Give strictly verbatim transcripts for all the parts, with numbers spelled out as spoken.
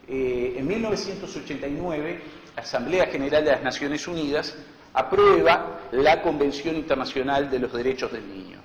Eh, en mil novecientos ochenta y nueve, la Asamblea General de las Naciones Unidas aprueba la Convención Internacional de los Derechos del Niño.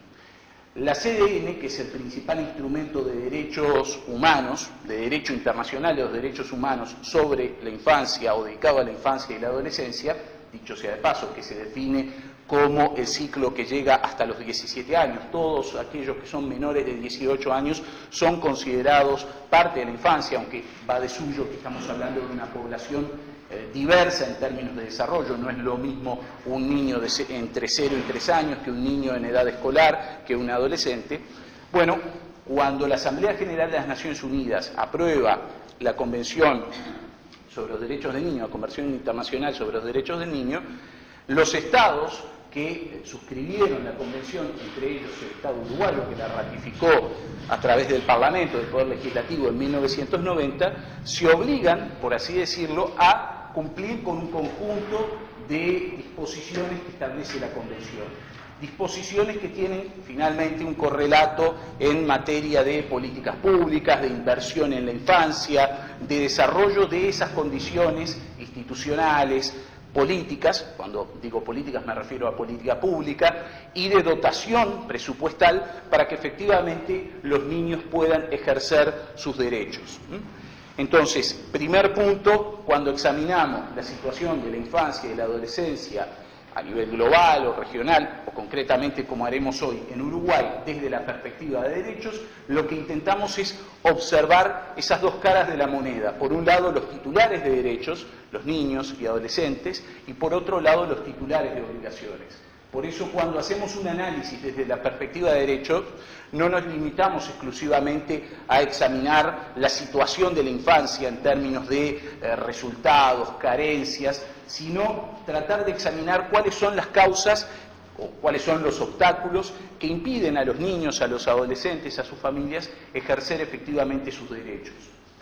La C D N, que es el principal instrumento de derechos humanos, de derecho internacional de los derechos humanos sobre la infancia o dedicado a la infancia y la adolescencia, dicho sea de paso, que se define como el ciclo que llega hasta los diecisiete años. Todos aquellos que son menores de dieciocho años son considerados parte de la infancia, aunque va de suyo que estamos hablando de una población eh, diversa en términos de desarrollo. No es lo mismo un niño de entre cero y tres años que un niño en edad escolar, que un adolescente. Bueno, cuando la Asamblea General de las Naciones Unidas aprueba la Convención sobre los Derechos del Niño, la Convención Internacional sobre los Derechos del Niño, los estados que suscribieron la convención, entre ellos el Estado uruguayo, que la ratificó a través del Parlamento, del Poder Legislativo en mil novecientos noventa, se obligan, por así decirlo, a cumplir con un conjunto de disposiciones que establece la convención. Disposiciones que tienen finalmente un correlato en materia de políticas públicas, de inversión en la infancia, de desarrollo de esas condiciones institucionales, políticas, cuando digo políticas me refiero a política pública, y de dotación presupuestal para que efectivamente los niños puedan ejercer sus derechos. Entonces, primer punto, cuando examinamos la situación de la infancia y la adolescencia a nivel global o regional, o concretamente como haremos hoy en Uruguay, desde la perspectiva de derechos, lo que intentamos es observar esas dos caras de la moneda. Por un lado, los titulares de derechos, los niños y adolescentes, y por otro lado, los titulares de obligaciones. Por eso, cuando hacemos un análisis desde la perspectiva de derechos, no nos limitamos exclusivamente a examinar la situación de la infancia en términos de eh, resultados, carencias, sino tratar de examinar cuáles son las causas o cuáles son los obstáculos que impiden a los niños, a los adolescentes, a sus familias, ejercer efectivamente sus derechos.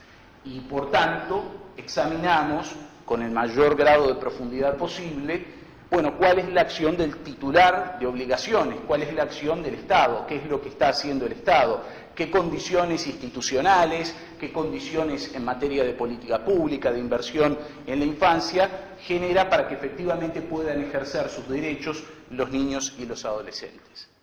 Y por tanto, examinamos con el mayor grado de profundidad posible, bueno, cuál es la acción del titular de obligaciones, cuál es la acción del Estado, qué es lo que está haciendo el Estado, qué condiciones institucionales, qué condiciones en materia de política pública, de inversión en la infancia, genera para que efectivamente puedan ejercer sus derechos los niños y los adolescentes.